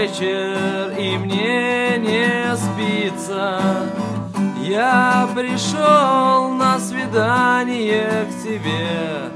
вечер, и мне не спится. Я пришел на свидание к тебе.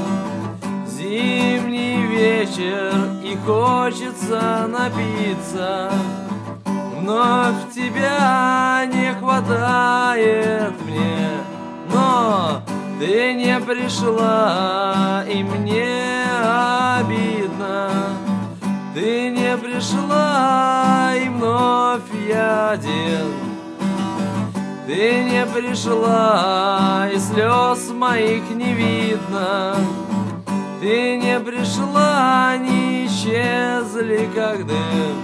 Зимний вечер, и хочется напиться. Вновь тебя не хватает мне, но ты не пришла, и мне обидно. Ты не пришла, и вновь я один. Ты не пришла, и слез моих не видно. Ты не пришла, они исчезли, как дым.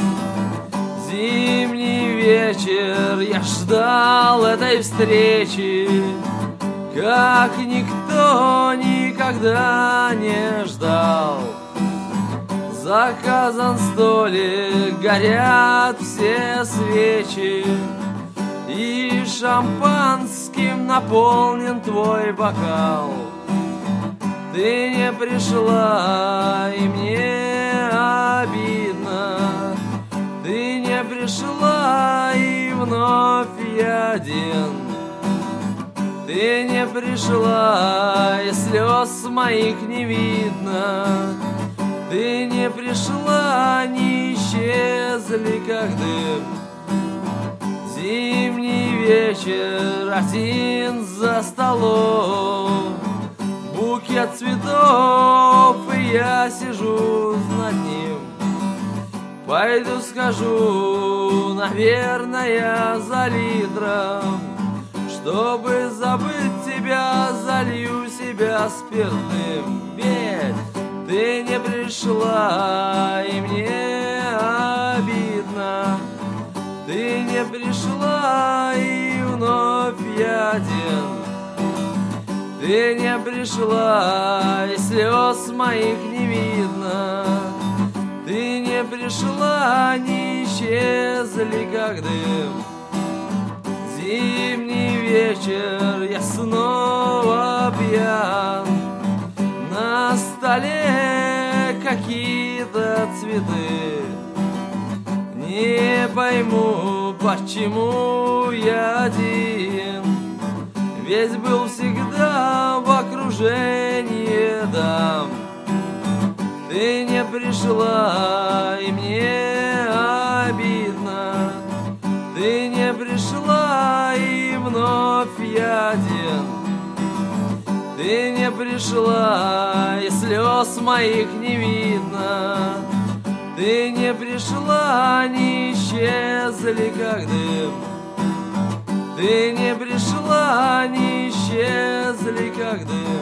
Зимний вечер, я ждал этой встречи, как никто никогда не ждал. Заказан столик, горят все свечи, и шампанским наполнен твой бокал. Ты не пришла, и мне обидно. Ты не пришла, и вновь я один. Ты не пришла, и слез моих не видно. Ты не пришла, они исчезли, как дым. Зимний вечер, один за столом, букет цветов, и я сижу над ним. Пойду схожу, наверное, за литром. Чтобы забыть тебя, залью себя спиртным. Ведь ты не пришла, и мне обидно. Ты не пришла, и вновь я один. Ты не пришла, и слез моих не видно. Ты не пришла, они исчезли, как дым. Зимний вечер, я снова пьян. На столе какие-то цветы. Не пойму, почему я один. Ведь был всегда в окружении дам. Ты не пришла, и мне обидно. Ты не пришла, и вновь я один. Ты не пришла, и слез моих не видно. Ты не пришла, они исчезли, как дым. Ты не пришла, они исчезли, как дым.